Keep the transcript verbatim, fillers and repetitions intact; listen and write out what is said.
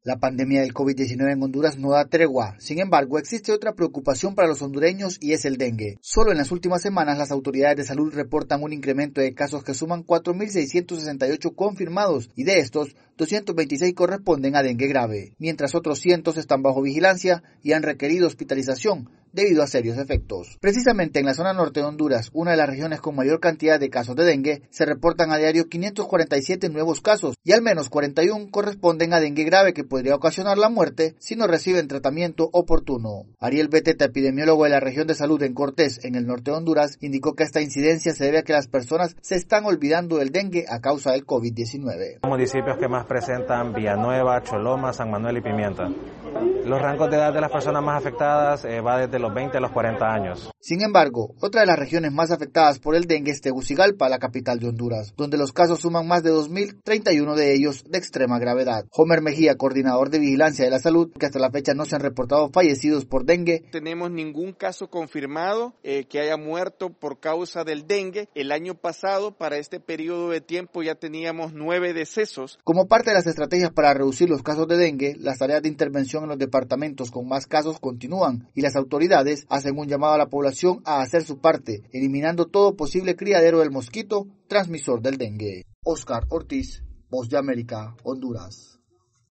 La pandemia del COVID diecinueve en Honduras no da tregua. Sin embargo, existe otra preocupación para los hondureños y es el dengue. Solo en las últimas semanas, las autoridades de salud reportan un incremento de casos que suman cuatro mil seiscientos sesenta y ocho confirmados y de estos, doscientos veintiséis corresponden a dengue grave, mientras otros cientos están bajo vigilancia y han requerido hospitalización debido a serios efectos. Precisamente en la zona norte de Honduras, una de las regiones con mayor cantidad de casos de dengue, se reportan a diario quinientos cuarenta y siete nuevos casos y al menos cuarenta y uno corresponden a dengue grave que podría ocasionar la muerte si no reciben tratamiento oportuno. Ariel Beteta, epidemiólogo de la región de salud en Cortés, en el norte de Honduras, indicó que esta incidencia se debe a que las personas se están olvidando del dengue a causa del COVID diecinueve. Los municipios que más presentan Villanueva, Choloma, San Manuel y Pimienta. Los rangos de edad de las personas más afectadas eh, va desde los veinte a los cuarenta años. Sin embargo, otra de las regiones más afectadas por el dengue es Tegucigalpa, la capital de Honduras, donde los casos suman más de dos mil, treinta y uno de ellos de extrema gravedad. Homer Mejía, coordinador de vigilancia de la salud, que hasta la fecha no se han reportado fallecidos por dengue. No tenemos ningún caso confirmado eh, que haya muerto por causa del dengue. El año pasado, para este periodo de tiempo, ya teníamos nueve decesos. Como parte de las estrategias para reducir los casos de dengue, las tareas de intervención en los departamentos con más casos continúan y las autoridades hacen un llamado a la población a hacer su parte, eliminando todo posible criadero del mosquito transmisor del dengue. Oscar Ortiz, Voz de América, Honduras.